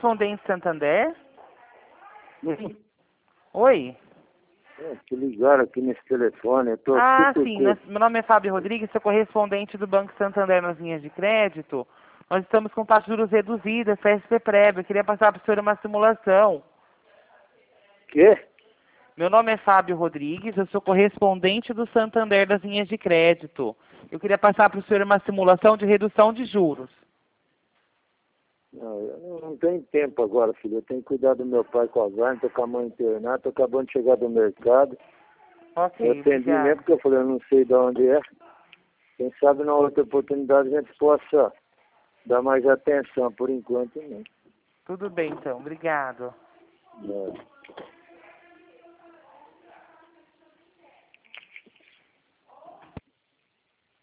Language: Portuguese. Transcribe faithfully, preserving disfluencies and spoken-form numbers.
correspondente Santander? Hum. Oi? É, que ligaram aqui nesse telefone. Eu tô Ah, super sim. cu- nós- Meu nome é Fábio Rodrigues, sou correspondente do Banco Santander nas linhas de crédito. Nós estamos com taxas de juros reduzidas, P S P prévio. Eu queria passar para o senhor uma simulação. Quê? Meu nome é Fábio Rodrigues, eu sou correspondente do Santander das linhas de crédito. Eu queria passar para o senhor uma simulação de redução de juros. Não, eu não, não tenho tempo agora, filho. Eu tenho que cuidar do meu pai com Alzheimer, tô com a mãe internada, tô acabando de chegar do mercado. Ok, Eu atendi obrigada. mesmo porque eu falei, eu não sei de onde é. Quem sabe na outra oportunidade a gente possa dar mais atenção, por enquanto não. Tudo bem, então. Obrigado. Não.